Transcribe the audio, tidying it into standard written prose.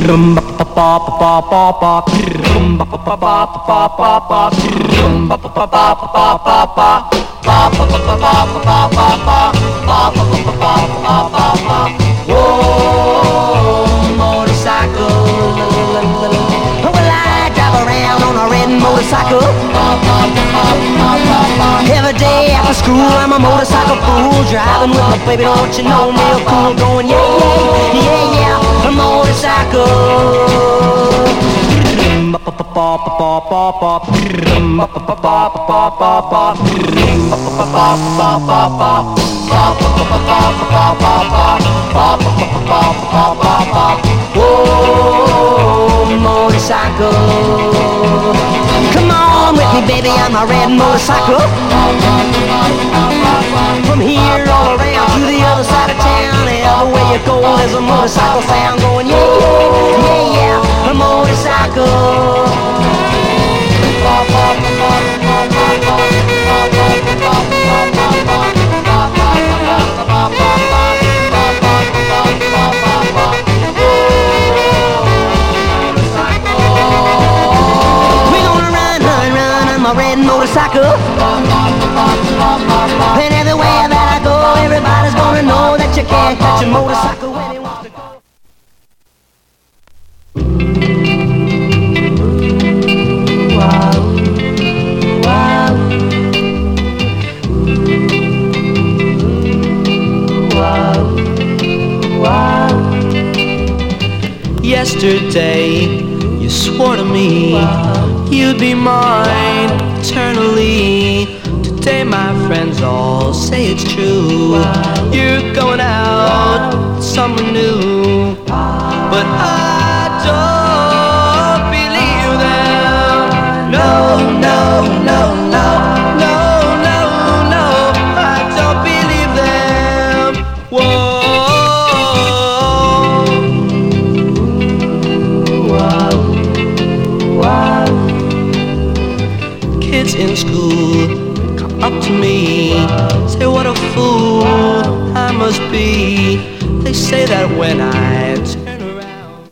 Motorcycle. Well, I drive around on a red motorcycle. Every day after school, I'm a motorcycle fool. Driving with my baby, don't you know, real cool. Going, yeah, yeah, yeah, yeah, a motorcycle. Whoa, motorcycle. Come on with me, baby, I'm a red motorcycle. From here all around to the other side of town, everywhere you go, there's a motorcycle sound going, yeah, yeah, yeah, yeah, a motorcycle. We're gonna run, run, run on my red motorcycle. And everywhere that I go, everybody's gonna know that you can't catch a motorcycle when it wants to go. Yesterday, you swore to me you'd be mine eternally. Today, my friends all say it's true. You're going out with someone new, but I don't believe them. No, no, no, no, no, no, no, I don't believe them. Whoa. Kids in school come up to me, say what a fool I must be. They say that when I